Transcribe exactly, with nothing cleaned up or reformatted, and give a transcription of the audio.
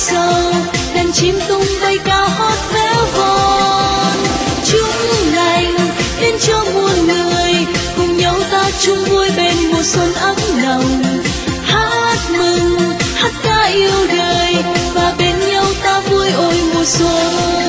sầu, đàn chim tung bay cao hót véo von. Chúc lành đến cho muôn người, cùng nhau ta chung vui bên mùa xuân ấm nồng. Hát mừng, hát ca yêu đời, và bên nhau ta vui ôi mùa xuân.